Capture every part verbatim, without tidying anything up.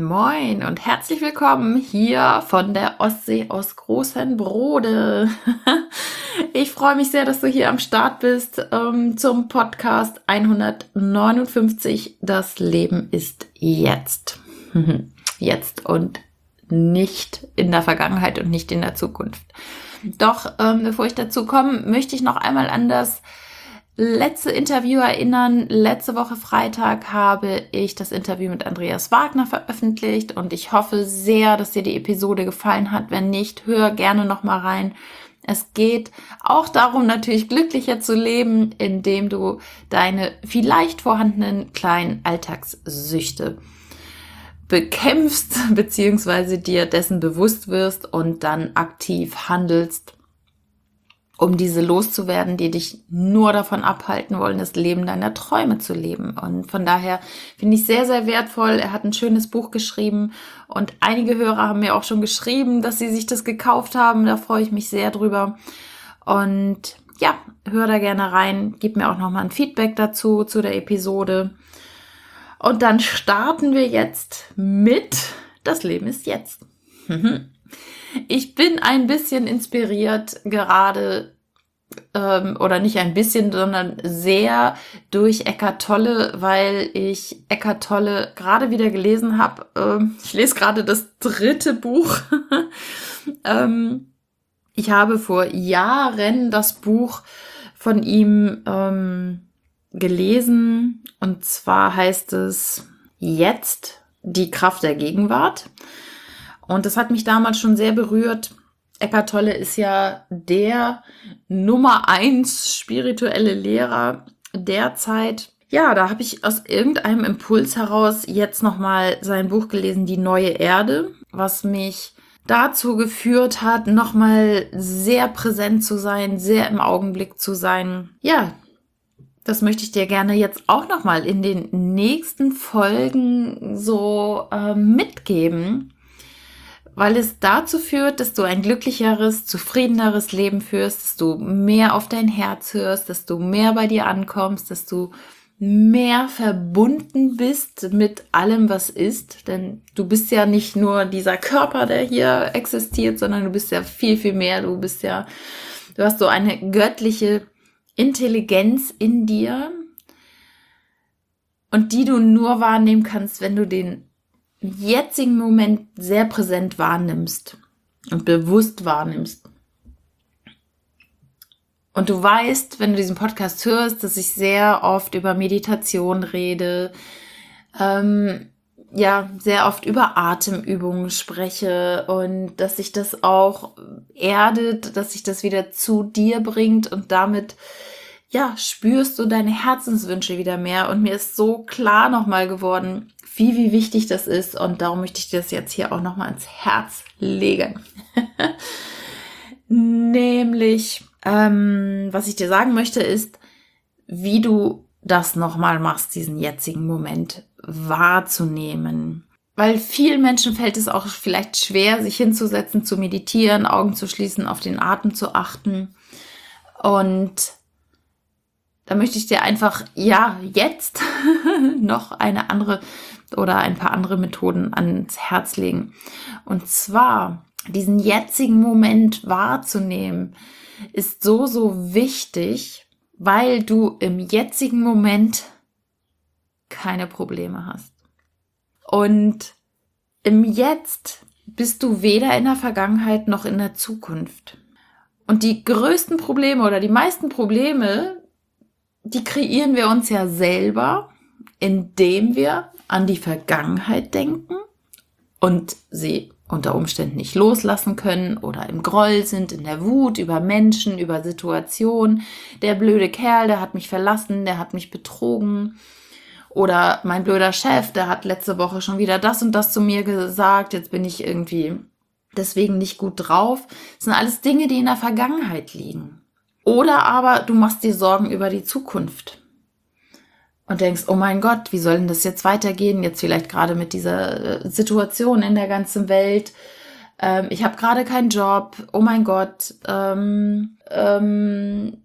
Moin und herzlich willkommen hier von der Ostsee aus Großenbrode. Ich freue mich sehr, dass du hier am Start bist ähm, zum Podcast hundertneunundfünfzig. Das Leben ist jetzt. Jetzt und nicht in der Vergangenheit und nicht in der Zukunft. Doch ähm, bevor ich dazu komme, möchte ich noch einmal an das letzte Interview erinnern. Letzte Woche Freitag habe ich das Interview mit Andreas Wagner veröffentlicht und ich hoffe sehr, dass dir die Episode gefallen hat. Wenn nicht, hör gerne noch mal rein. Es geht auch darum, natürlich glücklicher zu leben, indem du deine vielleicht vorhandenen kleinen Alltagssüchte bekämpfst, beziehungsweise dir dessen bewusst wirst und dann aktiv handelst, um diese loszuwerden, die dich nur davon abhalten wollen, das Leben deiner Träume zu leben. Und von daher finde ich sehr, sehr wertvoll. Er hat ein schönes Buch geschrieben und einige Hörer haben mir auch schon geschrieben, dass sie sich das gekauft haben. Da freue ich mich sehr drüber. Und ja, hör da gerne rein. Gib mir auch nochmal ein Feedback dazu, zu der Episode. Und dann starten wir jetzt mit Das Leben ist jetzt. Ich bin ein bisschen inspiriert gerade, ähm, oder nicht ein bisschen, sondern sehr durch Eckhart Tolle, weil ich Eckhart Tolle gerade wieder gelesen habe. Ähm, ich lese gerade das dritte Buch. ähm, ich habe vor Jahren das Buch von ihm ähm, gelesen und zwar heißt es Jetzt, die Kraft der Gegenwart. Und das hat mich damals schon sehr berührt. Eckhart Tolle ist ja der Nummer eins spirituelle Lehrer derzeit. Ja, da habe ich aus irgendeinem Impuls heraus jetzt nochmal sein Buch gelesen, Die neue Erde, was mich dazu geführt hat, nochmal sehr präsent zu sein, sehr im Augenblick zu sein. Ja, das möchte ich dir gerne jetzt auch nochmal in den nächsten Folgen so äh, mitgeben, weil es dazu führt, dass du ein glücklicheres, zufriedeneres Leben führst, dass du mehr auf dein Herz hörst, dass du mehr bei dir ankommst, dass du mehr verbunden bist mit allem, was ist. Denn du bist ja nicht nur dieser Körper, der hier existiert, sondern du bist ja viel, viel mehr. Du bist ja, du hast so eine göttliche Intelligenz in dir und die du nur wahrnehmen kannst, wenn du den jetzigen Moment sehr präsent wahrnimmst und bewusst wahrnimmst. Und du weißt, wenn du diesen Podcast hörst, dass ich sehr oft über Meditation rede, ähm, ja, sehr oft über Atemübungen spreche und dass sich das auch erdet, dass sich das wieder zu dir bringt und damit, ja, spürst du deine Herzenswünsche wieder mehr. Und mir ist so klar nochmal geworden, wie, wie wichtig das ist. Und darum möchte ich dir das jetzt hier auch nochmal ans Herz legen. Nämlich, ähm, was ich dir sagen möchte, ist, wie du das nochmal machst, diesen jetzigen Moment wahrzunehmen. Weil vielen Menschen fällt es auch vielleicht schwer, sich hinzusetzen, zu meditieren, Augen zu schließen, auf den Atem zu achten. Und da möchte ich dir einfach, ja, jetzt noch eine andere oder ein paar andere Methoden ans Herz legen. Und zwar, diesen jetzigen Moment wahrzunehmen, ist so, so wichtig, weil du im jetzigen Moment keine Probleme hast. Und im Jetzt bist du weder in der Vergangenheit noch in der Zukunft. Und die größten Probleme oder die meisten Probleme, die kreieren wir uns ja selber, indem wir an die Vergangenheit denken und sie unter Umständen nicht loslassen können oder im Groll sind, in der Wut über Menschen, über Situationen. Der blöde Kerl, der hat mich verlassen, der hat mich betrogen. Oder mein blöder Chef, der hat letzte Woche schon wieder das und das zu mir gesagt. Jetzt bin ich irgendwie deswegen nicht gut drauf. Das sind alles Dinge, die in der Vergangenheit liegen. Oder aber du machst dir Sorgen über die Zukunft und denkst, oh mein Gott, wie soll denn das jetzt weitergehen? Jetzt vielleicht gerade mit dieser Situation in der ganzen Welt. Ähm, ich habe gerade keinen Job. Oh mein Gott, ähm, ähm,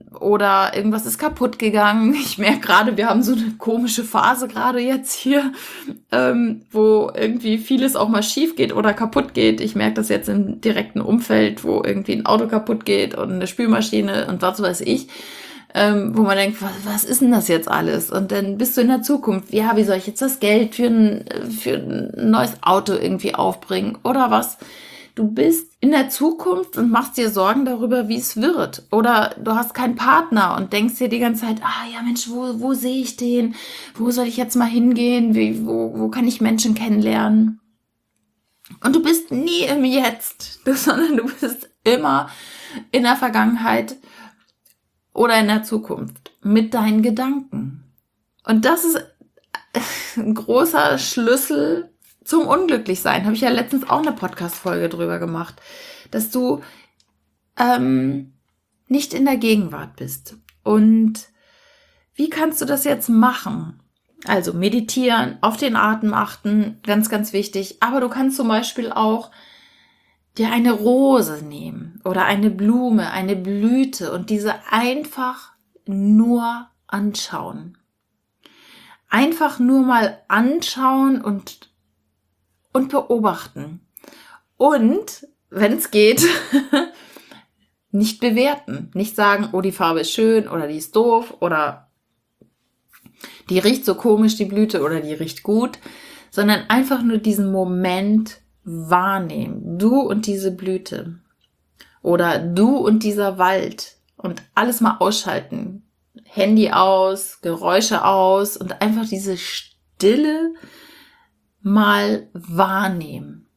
oder irgendwas ist kaputt gegangen. Ich merke gerade, wir haben so eine komische Phase gerade jetzt hier, ähm, wo irgendwie vieles auch mal schief geht oder kaputt geht. Ich merke das jetzt im direkten Umfeld, wo irgendwie ein Auto kaputt geht und eine Spülmaschine und was weiß ich, ähm, wo man denkt, was, was ist denn das jetzt alles? Und dann bist du in der Zukunft, ja, wie soll ich jetzt das Geld für ein, für ein neues Auto irgendwie aufbringen oder was? Du bist in der Zukunft und machst dir Sorgen darüber, wie es wird. Oder du hast keinen Partner und denkst dir die ganze Zeit, ah ja Mensch, wo, wo sehe ich den? Wo soll ich jetzt mal hingehen? Wie, wo, wo kann ich Menschen kennenlernen? Und du bist nie im Jetzt, sondern du bist immer in der Vergangenheit oder in der Zukunft mit deinen Gedanken. Und das ist ein großer Schlüssel zum Unglücklichsein. Habe ich ja letztens auch eine Podcast-Folge drüber gemacht, dass du ähm, nicht in der Gegenwart bist. Und wie kannst du das jetzt machen? Also meditieren, auf den Atem achten, ganz, ganz wichtig. Aber du kannst zum Beispiel auch dir eine Rose nehmen oder eine Blume, eine Blüte und diese einfach nur anschauen. Einfach nur mal anschauen und und beobachten. Und, wenn es geht, nicht bewerten. Nicht sagen, oh, die Farbe ist schön oder die ist doof oder die riecht so komisch, die Blüte, oder die riecht gut, sondern einfach nur diesen Moment wahrnehmen. Du und diese Blüte oder du und dieser Wald und alles mal ausschalten. Handy aus, Geräusche aus und einfach diese Stille mal wahrnehmen.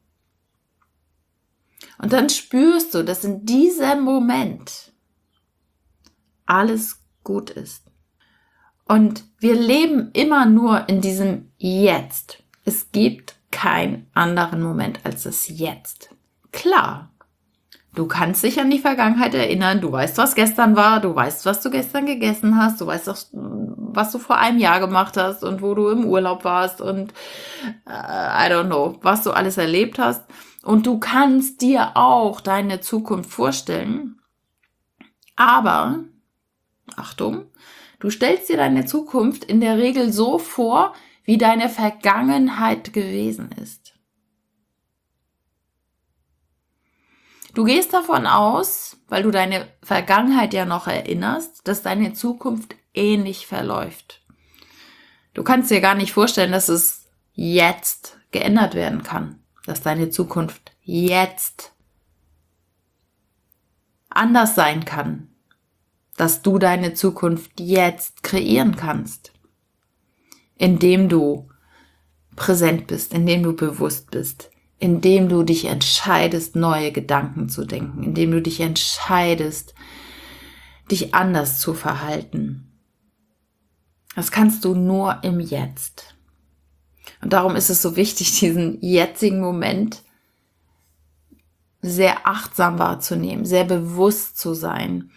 Und dann spürst du, dass in diesem Moment alles gut ist. Und wir leben immer nur in diesem Jetzt. Es gibt keinen anderen Moment als das Jetzt. Klar, du kannst dich an die Vergangenheit erinnern, du weißt, was gestern war, du weißt, was du gestern gegessen hast, du weißt auch, was du vor einem Jahr gemacht hast und wo du im Urlaub warst und äh, I don't know, was du alles erlebt hast. Und du kannst dir auch deine Zukunft vorstellen, aber, Achtung, du stellst dir deine Zukunft in der Regel so vor, wie deine Vergangenheit gewesen ist. Du gehst davon aus, weil du deine Vergangenheit ja noch erinnerst, dass deine Zukunft ähnlich verläuft. Du kannst dir gar nicht vorstellen, dass es jetzt geändert werden kann, dass deine Zukunft jetzt anders sein kann, dass du deine Zukunft jetzt kreieren kannst, indem du präsent bist, indem du bewusst bist, indem du dich entscheidest, neue Gedanken zu denken, indem du dich entscheidest, dich anders zu verhalten. Das kannst du nur im Jetzt. Und darum ist es so wichtig, diesen jetzigen Moment sehr achtsam wahrzunehmen, sehr bewusst zu sein,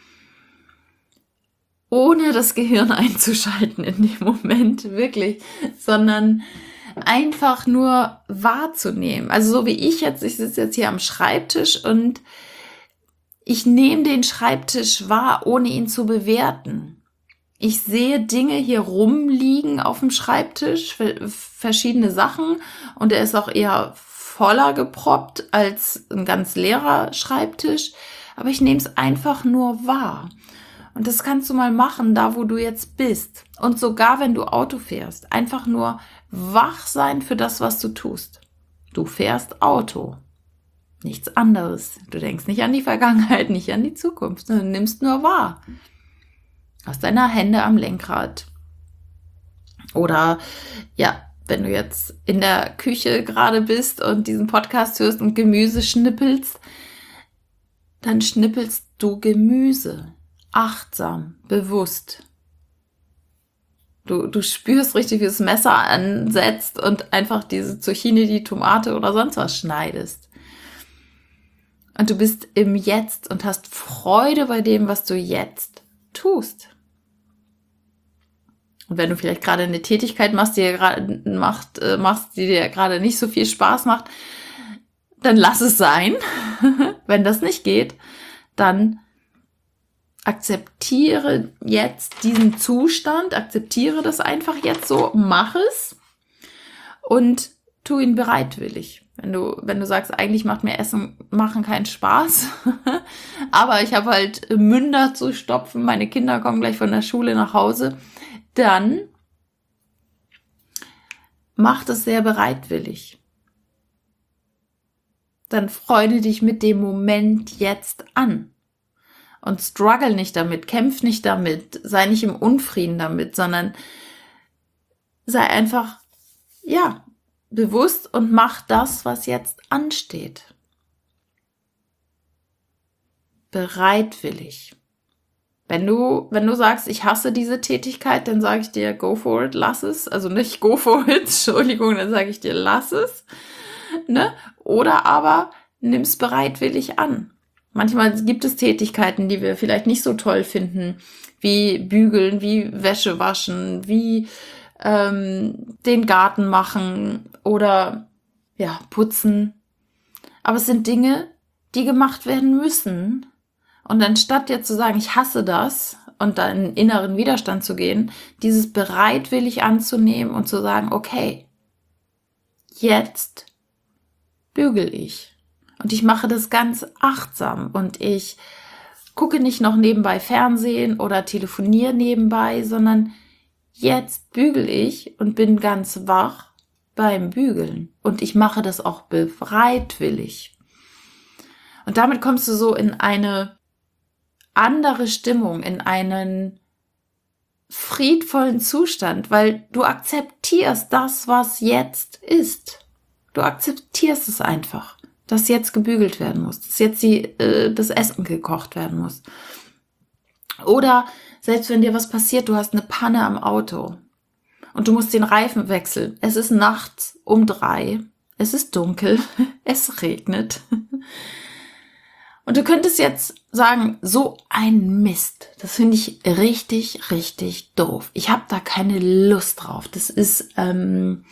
ohne das Gehirn einzuschalten in dem Moment, wirklich, sondern einfach nur wahrzunehmen. Also so wie ich jetzt, ich sitze jetzt hier am Schreibtisch und ich nehme den Schreibtisch wahr, ohne ihn zu bewerten. Ich sehe Dinge hier rumliegen auf dem Schreibtisch, verschiedene Sachen, und er ist auch eher voller geproppt als ein ganz leerer Schreibtisch, aber ich nehme es einfach nur wahr. Und das kannst du mal machen, da wo du jetzt bist. Und sogar wenn du Auto fährst, einfach nur wach sein für das, was du tust. Du fährst Auto. Nichts anderes. Du denkst nicht an die Vergangenheit, nicht an die Zukunft, sondern du nimmst nur wahr. Aus deiner Hände am Lenkrad. Oder ja, wenn du jetzt in der Küche gerade bist und diesen Podcast hörst und Gemüse schnippelst, dann schnippelst du Gemüse. Achtsam, bewusst. Du, du spürst richtig, wie das Messer ansetzt und einfach diese Zucchini, die Tomate oder sonst was schneidest. Und du bist im Jetzt und hast Freude bei dem, was du jetzt tust. Und wenn du vielleicht gerade eine Tätigkeit machst, die dir gerade macht, äh, machst, die dir gerade nicht so viel Spaß macht, dann lass es sein. Wenn das nicht geht, dann Akzeptiere jetzt diesen Zustand, akzeptiere das einfach jetzt so, mach es und tu ihn bereitwillig. Wenn du, wenn du sagst, eigentlich macht mir Essen machen keinen Spaß, aber ich habe halt Münder zu stopfen, meine Kinder kommen gleich von der Schule nach Hause, dann mach das sehr bereitwillig. Dann freue dich mit dem Moment jetzt an. Und struggle nicht damit, kämpf nicht damit, sei nicht im Unfrieden damit, sondern sei einfach, ja, bewusst und mach das, was jetzt ansteht. Bereitwillig. Wenn du, wenn du sagst, ich hasse diese Tätigkeit, dann sage ich dir, go for it, lass es. Also nicht go for it, Entschuldigung, dann sage ich dir, lass es. Ne? Oder aber nimm es bereitwillig an. Manchmal gibt es Tätigkeiten, die wir vielleicht nicht so toll finden, wie bügeln, wie Wäsche waschen, wie ähm, den Garten machen oder ja, putzen. Aber es sind Dinge, die gemacht werden müssen. Und anstatt jetzt zu sagen, ich hasse das und da in inneren Widerstand zu gehen, dieses bereitwillig anzunehmen und zu sagen, okay, jetzt bügel ich. Und ich mache das ganz achtsam und ich gucke nicht noch nebenbei Fernsehen oder telefoniere nebenbei, sondern jetzt bügel ich und bin ganz wach beim Bügeln. Und ich mache das auch bereitwillig. Und damit kommst du so in eine andere Stimmung, in einen friedvollen Zustand, weil du akzeptierst das, was jetzt ist. Du akzeptierst es einfach, dass jetzt gebügelt werden muss, dass jetzt die, äh, das Essen gekocht werden muss. Oder selbst wenn dir was passiert, du hast eine Panne am Auto und du musst den Reifen wechseln. Es ist nachts um drei, es ist dunkel, es regnet. Und du könntest jetzt sagen, so ein Mist, das finde ich richtig, richtig doof. Ich habe da keine Lust drauf. Das ist ähm,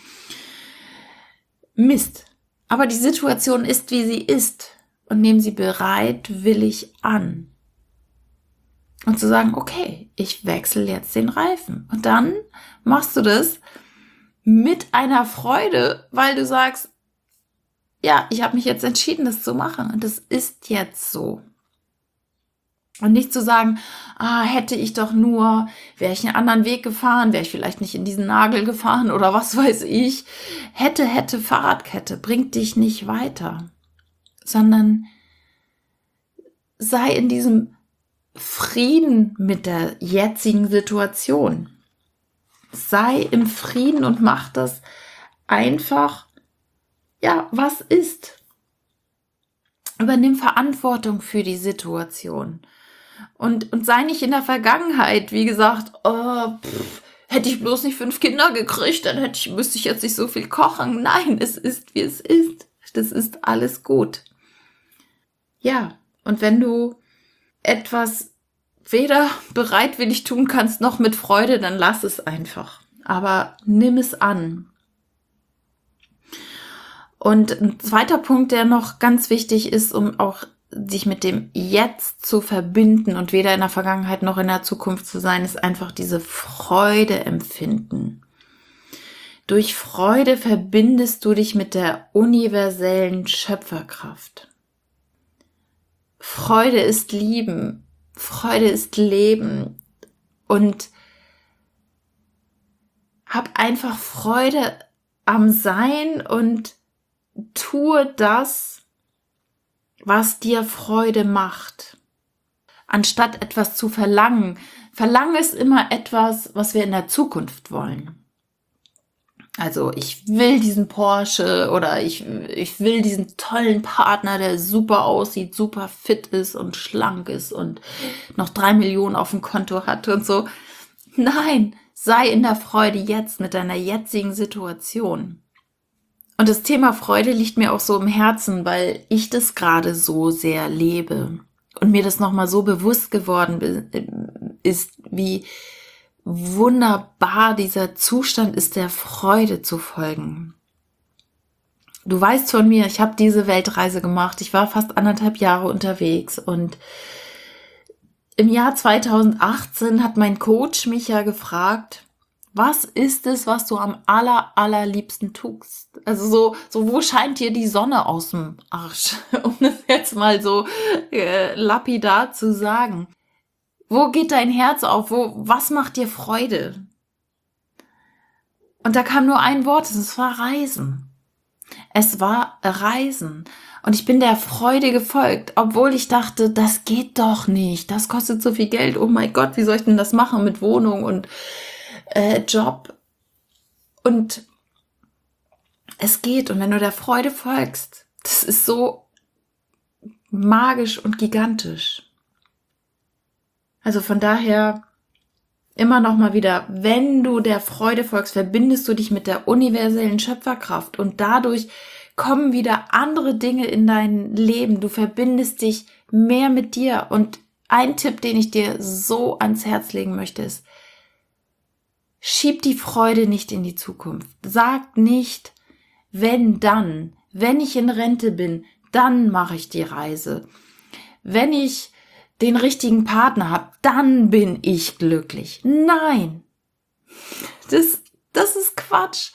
Mist. Aber die Situation ist, wie sie ist. Und nehmen sie bereitwillig an. Und zu sagen, okay, ich wechsle jetzt den Reifen. Und dann machst du das mit einer Freude, weil du sagst, ja, ich habe mich jetzt entschieden, das zu machen. Und das ist jetzt so. Und nicht zu sagen, ah, hätte ich doch nur, wäre ich einen anderen Weg gefahren, wäre ich vielleicht nicht in diesen Nagel gefahren oder was weiß ich. Hätte, hätte, Fahrradkette bringt dich nicht weiter, sondern sei in diesem Frieden mit der jetzigen Situation. Sei im Frieden und mach das einfach, ja, was ist. Übernimm Verantwortung für die Situation. Und, und sei nicht in der Vergangenheit, wie gesagt, oh, pff, hätte ich bloß nicht fünf Kinder gekriegt, dann hätte ich, müsste ich jetzt nicht so viel kochen. Nein, es ist, wie es ist. Das ist alles gut. Ja, und wenn du etwas weder bereitwillig tun kannst, noch mit Freude, dann lass es einfach. Aber nimm es an. Und ein zweiter Punkt, der noch ganz wichtig ist, um auch sich mit dem Jetzt zu verbinden und weder in der Vergangenheit noch in der Zukunft zu sein, ist einfach diese Freude empfinden. Durch Freude verbindest du dich mit der universellen Schöpferkraft. Freude ist Lieben, Freude ist Leben und hab einfach Freude am Sein und tue das, was dir Freude macht. Anstatt etwas zu verlangen. Verlangen ist immer etwas, was wir in der Zukunft wollen. Also ich will diesen Porsche oder ich, ich will diesen tollen Partner, der super aussieht, super fit ist und schlank ist und noch drei Millionen auf dem Konto hat und so. Nein, sei in der Freude jetzt mit deiner jetzigen Situation. Und das Thema Freude liegt mir auch so im Herzen, weil ich das gerade so sehr lebe und mir das nochmal so bewusst geworden ist, wie wunderbar dieser Zustand ist, der Freude zu folgen. Du weißt von mir, ich habe diese Weltreise gemacht, ich war fast anderthalb Jahre unterwegs und im Jahr zweitausendachtzehn hat mein Coach mich ja gefragt, was ist es, was du am aller, allerliebsten tust? Also so, so, wo scheint dir die Sonne aus dem Arsch? Um das jetzt mal so äh, lapidar zu sagen. Wo geht dein Herz auf? Wo, was macht dir Freude? Und da kam nur ein Wort, es war Reisen. Es war Reisen. Und ich bin der Freude gefolgt, obwohl ich dachte, das geht doch nicht. Das kostet so viel Geld. Oh mein Gott, wie soll ich denn das machen mit Wohnung und äh, Job? Und es geht. Und wenn du der Freude folgst, das ist so magisch und gigantisch. Also von daher immer noch mal wieder, wenn du der Freude folgst, verbindest du dich mit der universellen Schöpferkraft und dadurch kommen wieder andere Dinge in dein Leben. Du verbindest dich mehr mit dir. Und ein Tipp, den ich dir so ans Herz legen möchte, ist, schieb die Freude nicht in die Zukunft. Sag nicht, wenn dann, wenn ich in Rente bin, dann mache ich die Reise. Wenn ich den richtigen Partner habe, dann bin ich glücklich. Nein, das, das ist Quatsch.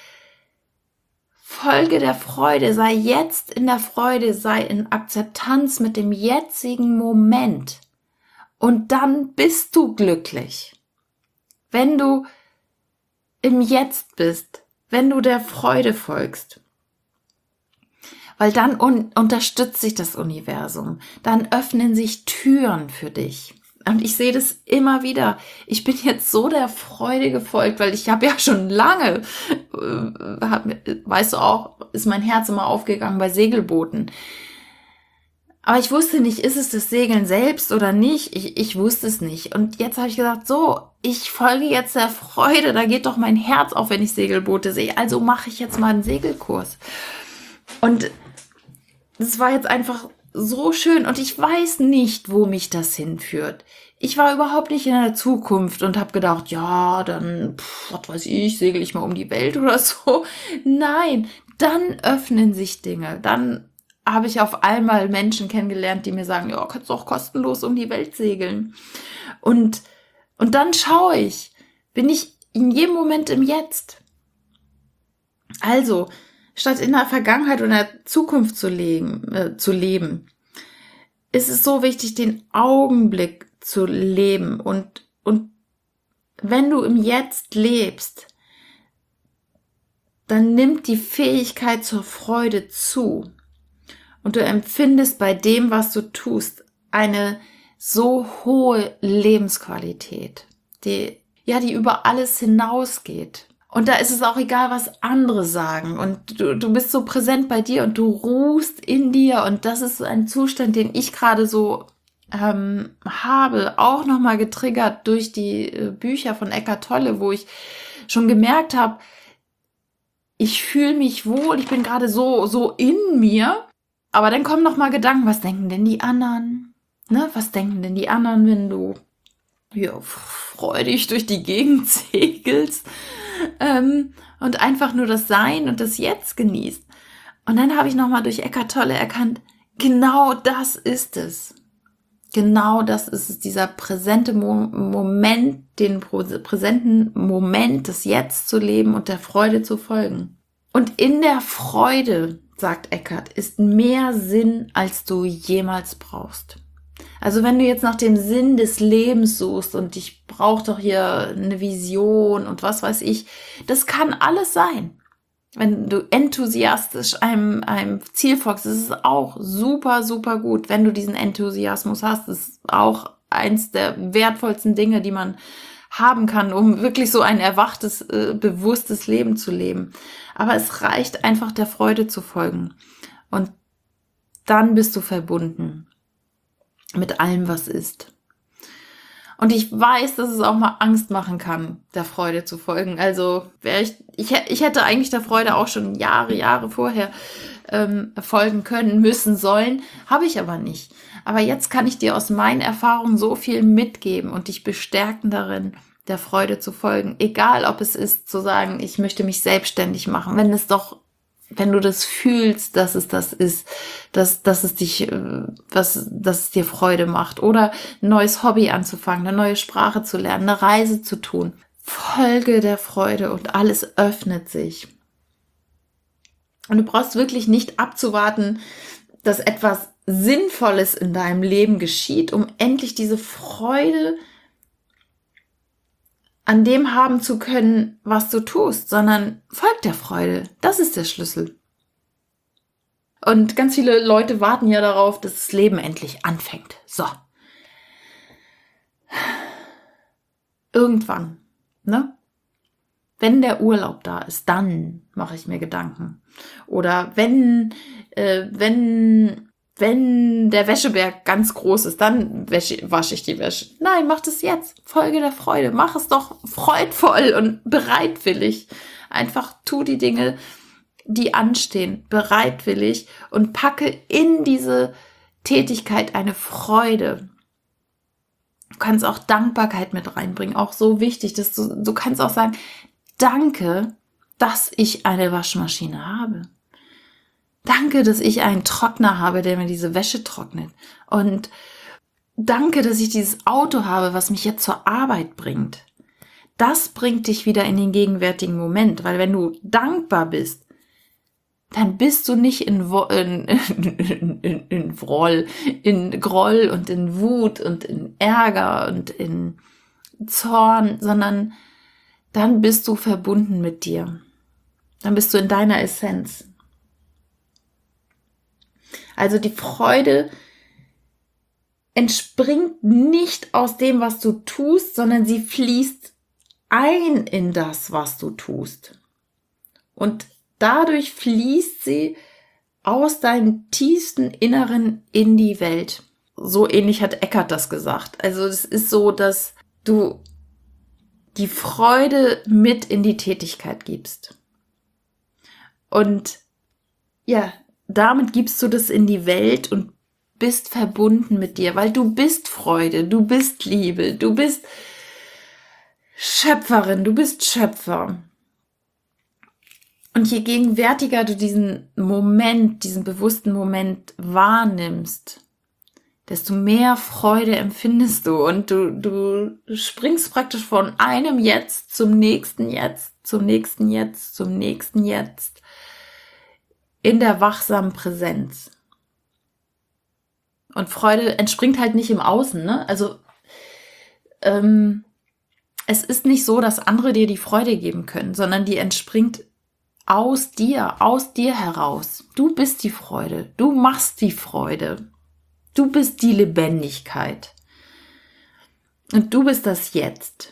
Folge der Freude, sei jetzt in der Freude, sei in Akzeptanz mit dem jetzigen Moment und dann bist du glücklich. Wenn du im Jetzt bist, wenn du der Freude folgst. Weil dann un- unterstützt sich das Universum. Dann öffnen sich Türen für dich. Und ich sehe das immer wieder. Ich bin jetzt so der Freude gefolgt, weil ich habe ja schon lange, äh, hab, weißt du auch, ist mein Herz immer aufgegangen bei Segelbooten. Aber ich wusste nicht, ist es das Segeln selbst oder nicht? Ich, ich wusste es nicht. Und jetzt habe ich gesagt, so, ich folge jetzt der Freude. Da geht doch mein Herz auf, wenn ich Segelboote sehe. Also mache ich jetzt mal einen Segelkurs. Und das war jetzt einfach so schön und ich weiß nicht, wo mich das hinführt. Ich war überhaupt nicht in der Zukunft und habe gedacht, ja, dann, pff, was weiß ich, segel ich mal um die Welt oder so. Nein, dann öffnen sich Dinge. Dann habe ich auf einmal Menschen kennengelernt, die mir sagen, ja, kannst du auch kostenlos um die Welt segeln. Und, und dann schaue ich, bin ich in jedem Moment im Jetzt. Also, statt in der Vergangenheit oder der Zukunft zu leben, äh, zu leben, ist es so wichtig, den Augenblick zu leben. Und, und wenn du im Jetzt lebst, dann nimmt die Fähigkeit zur Freude zu. Und du empfindest bei dem, was du tust, eine so hohe Lebensqualität, die, ja, die über alles hinausgeht. Und da ist es auch egal, was andere sagen. Und du, du bist so präsent bei dir und du ruhst in dir. Und das ist ein Zustand, den ich gerade so ähm, habe. Auch nochmal getriggert durch die äh, Bücher von Eckhart Tolle, wo ich schon gemerkt habe, ich fühle mich wohl, ich bin gerade so, so in mir. Aber dann kommen nochmal Gedanken, was denken denn die anderen? Ne? Was denken denn die anderen, wenn du ja, freudig durch die Gegend segelst? Ähm, und einfach nur das Sein und das Jetzt genießt. Und dann habe ich nochmal durch Eckhart Tolle erkannt, genau das ist es. Genau das ist es, dieser präsente Mo- Moment, den prä- präsenten Moment des Jetzt zu leben und der Freude zu folgen. Und in der Freude, sagt Eckhart, ist mehr Sinn, als du jemals brauchst. Also wenn du jetzt nach dem Sinn des Lebens suchst und ich brauche doch hier eine Vision und was weiß ich, das kann alles sein. Wenn du enthusiastisch einem, einem Ziel folgst, das ist auch super, super gut. Wenn du diesen Enthusiasmus hast, das ist auch eins der wertvollsten Dinge, die man haben kann, um wirklich so ein erwachtes, äh, bewusstes Leben zu leben. Aber es reicht einfach, der Freude zu folgen. Und dann bist du verbunden mit allem, was ist. Und ich weiß, dass es auch mal Angst machen kann, der Freude zu folgen. Also wäre ich, ich, ich hätte eigentlich der Freude auch schon Jahre, Jahre vorher ähm, folgen können, müssen, sollen, habe ich aber nicht. Aber jetzt kann ich dir aus meinen Erfahrungen so viel mitgeben und dich bestärken darin, der Freude zu folgen. Egal, ob es ist, zu sagen, ich möchte mich selbstständig machen, wenn es doch wenn du das fühlst, dass es das ist, dass, dass es dich, was, dass es dir Freude macht oder ein neues Hobby anzufangen, eine neue Sprache zu lernen, eine Reise zu tun. Folge der Freude und alles öffnet sich. Und du brauchst wirklich nicht abzuwarten, dass etwas Sinnvolles in deinem Leben geschieht, um endlich diese Freude an dem haben zu können, was du tust, sondern folg der Freude. Das ist der Schlüssel. Und ganz viele Leute warten ja darauf, dass das Leben endlich anfängt. So. Irgendwann, ne? Wenn der Urlaub da ist, dann mache ich mir Gedanken. Oder wenn, äh, wenn, wenn der Wäscheberg ganz groß ist, dann wäsche, wasche ich die Wäsche. Nein, mach das jetzt. Folge der Freude. Mach es doch freudvoll und bereitwillig. Einfach tu die Dinge, die anstehen, bereitwillig und packe in diese Tätigkeit eine Freude. Du kannst auch Dankbarkeit mit reinbringen. Auch so wichtig, dass du, du kannst auch sagen, danke, dass ich eine Waschmaschine habe. Danke, dass ich einen Trockner habe, der mir diese Wäsche trocknet. Und danke, dass ich dieses Auto habe, was mich jetzt zur Arbeit bringt. Das bringt dich wieder in den gegenwärtigen Moment, weil wenn du dankbar bist, dann bist du nicht in, Wo- in, in, in, in Groll, in Groll und in Wut und in Ärger und in Zorn, sondern dann bist du verbunden mit dir. Dann bist du in deiner Essenz. Also die Freude entspringt nicht aus dem, was du tust, sondern sie fließt ein in das, was du tust. Und dadurch fließt sie aus deinem tiefsten Inneren in die Welt. So ähnlich hat Eckhart das gesagt. Also es ist so, dass du die Freude mit in die Tätigkeit gibst. Und ja, damit gibst du das in die Welt und bist verbunden mit dir, weil du bist Freude, du bist Liebe, du bist Schöpferin, du bist Schöpfer. Und je gegenwärtiger du diesen Moment, diesen bewussten Moment wahrnimmst, desto mehr Freude empfindest du und du, du springst praktisch von einem Jetzt zum nächsten Jetzt, zum nächsten Jetzt, zum nächsten Jetzt in der wachsamen Präsenz. Und Freude entspringt halt nicht im Außen, ne? Also ähm, es ist nicht so, dass andere dir die Freude geben können, sondern die entspringt aus dir, aus dir heraus. Du bist die Freude, du machst die Freude. Du bist die Lebendigkeit. Und du bist das Jetzt.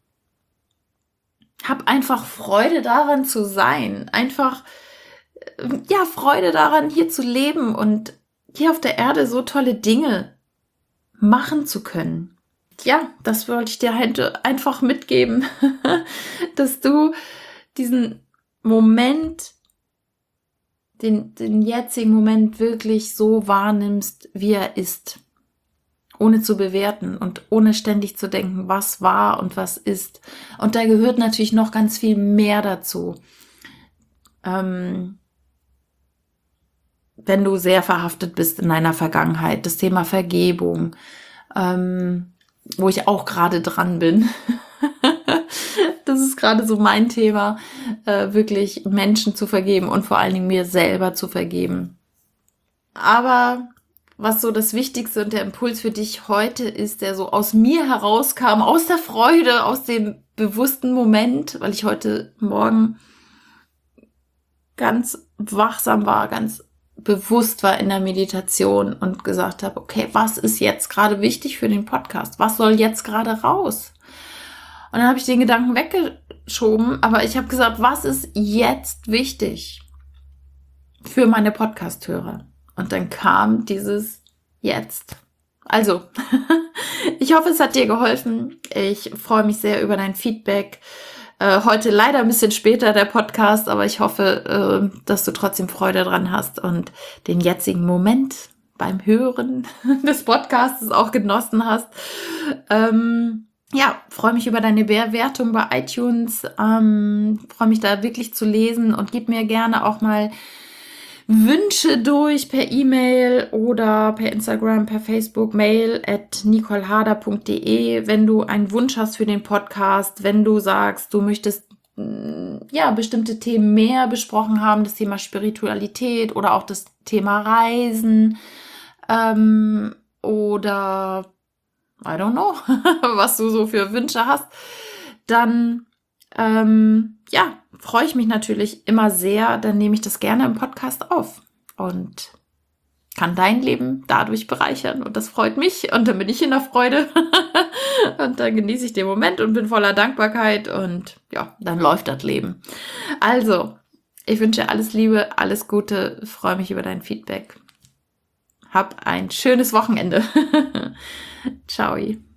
Hab einfach Freude daran zu sein. Einfach, ja, Freude daran, hier zu leben und hier auf der Erde so tolle Dinge machen zu können. Ja, das wollte ich dir heute einfach mitgeben, dass du diesen Moment, den, den jetzigen Moment wirklich so wahrnimmst, wie er ist, ohne zu bewerten und ohne ständig zu denken, was war und was ist. Und da gehört natürlich noch ganz viel mehr dazu. Ähm, wenn du sehr verhaftet bist in deiner Vergangenheit, das Thema Vergebung, ähm, wo ich auch gerade dran bin. Das ist gerade so mein Thema, äh, wirklich Menschen zu vergeben und vor allen Dingen mir selber zu vergeben. Aber was so das Wichtigste und der Impuls für dich heute ist, der so aus mir herauskam, aus der Freude, aus dem bewussten Moment, weil ich heute Morgen ganz wachsam war, ganz bewusst war in der Meditation und gesagt habe, okay, was ist jetzt gerade wichtig für den Podcast? Was soll jetzt gerade raus? Und dann habe ich den Gedanken weggeschoben, aber ich habe gesagt, was ist jetzt wichtig für meine Podcast-Hörer? Und dann kam dieses Jetzt. Also, ich hoffe, es hat dir geholfen. Ich freue mich sehr über dein Feedback. Äh, heute leider ein bisschen später der Podcast, aber ich hoffe, äh, dass du trotzdem Freude dran hast und den jetzigen Moment beim Hören des Podcasts auch genossen hast. Ähm, ja, freue mich über deine Bewertung bei iTunes, ähm, freue mich da wirklich zu lesen und gib mir gerne auch mal Wünsche durch per E-Mail oder per Instagram, per Facebook, mail at nicoleharder punkt de, wenn du einen Wunsch hast für den Podcast, wenn du sagst, du möchtest ja bestimmte Themen mehr besprochen haben, das Thema Spiritualität oder auch das Thema Reisen, ähm, oder I don't know, was du so für Wünsche hast, dann ähm, ja, freue ich mich natürlich immer sehr, dann nehme ich das gerne im Podcast auf und kann dein Leben dadurch bereichern und das freut mich und dann bin ich in der Freude und dann genieße ich den Moment und bin voller Dankbarkeit und ja, dann läuft das Leben. Also, ich wünsche dir alles Liebe, alles Gute, freue mich über dein Feedback. Hab ein schönes Wochenende. Ciao.